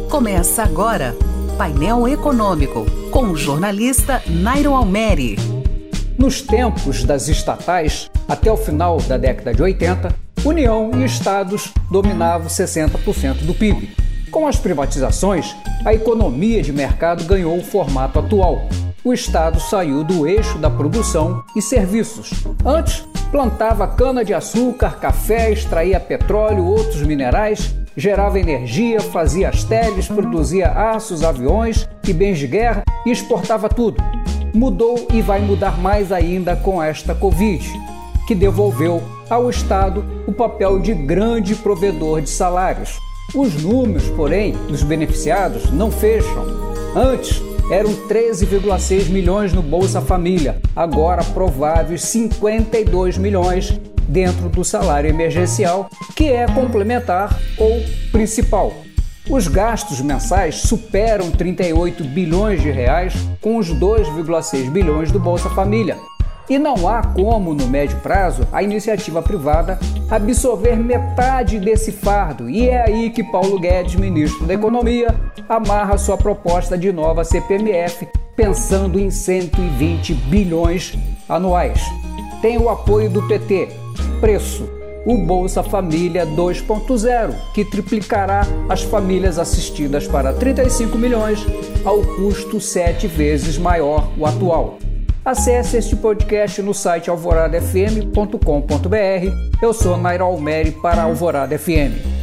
Começa agora, Painel Econômico, com o jornalista Nairo Almeri. Nos tempos das estatais, até o final da década de 80, União e Estados dominavam 60% do PIB. Com as privatizações, a economia de mercado ganhou o formato atual. O Estado saiu do eixo da produção e serviços. Antes, plantava cana-de-açúcar, café, extraía petróleo, outros minerais, gerava energia, fazia as teles, produzia aços, aviões e bens de guerra e exportava tudo. Mudou e vai mudar mais ainda com esta Covid, que devolveu ao Estado o papel de grande provedor de salários. Os números, porém, dos beneficiados não fecham. Antes, eram 13,6 milhões no Bolsa Família, agora prováveis 52 milhões dentro do salário emergencial, que é complementar ou principal. Os gastos mensais superam 38 bilhões de reais com os 2,6 bilhões do Bolsa Família. E não há como, no médio prazo, a iniciativa privada absorver metade desse fardo. E é aí que Paulo Guedes, ministro da Economia, amarra sua proposta de nova CPMF, pensando em 120 bilhões anuais. Tem o apoio do PT. Preço: o Bolsa Família 2.0, que triplicará as famílias assistidas para 35 milhões, ao custo 7 vezes maior o atual. Acesse este podcast no site alvoradafm.com.br. Eu sou Nairo Almeri para Alvorada FM.